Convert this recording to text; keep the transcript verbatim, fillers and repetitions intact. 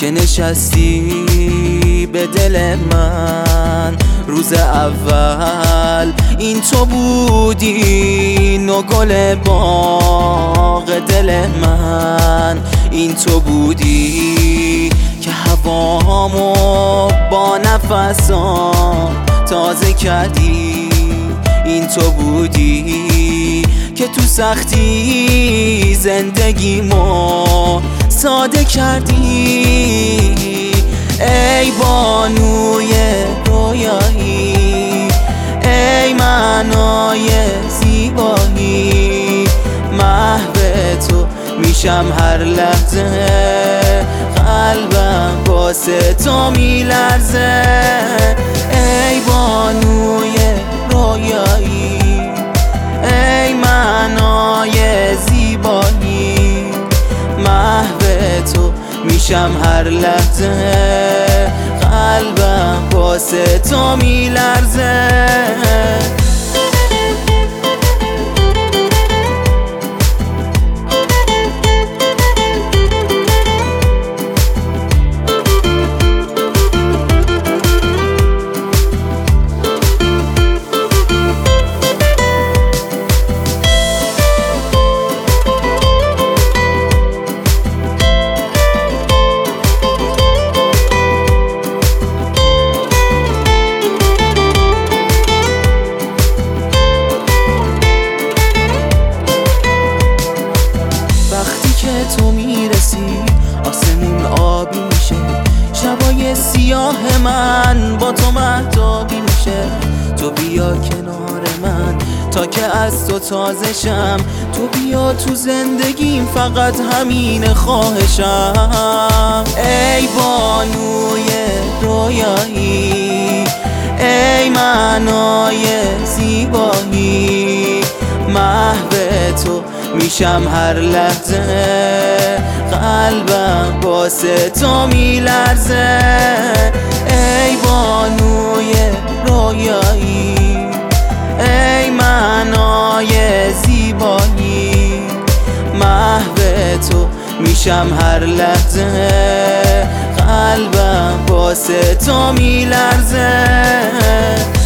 که نشستی به دل من. روز اول این تو بودی، نو گل باغ دل من. این تو بودی که هوامو با نفسام تازه کردی. این تو بودی که تو سختی زندگیمو ساده کردی. ای بانوی رویایی، ای معنای زیبایی، محو تو میشم هر لحظه، قلبم واسه تو میلرزه. ای بانوی رویایی، ای معنای زیبایی، محو تو میشم هر لحظه، قلبم واسه تو میلرزه. تو میرسی آسمون آبی میشه، شبای سیاه من با تو مهتابی میشه. تو بیا کنار من تا که از تو تازه شم، تو بیا تو زندگیم فقط همین خواهشم. ای بانوی رویایی، ای معنای زیبایی، محو تو میشم هر لحظه، قلبم واسه تو میلرزه. ای بانوی رویایی، ای معنای زیبایی، محو تو میشم هر لحظه، قلبم واسه تو میلرزه.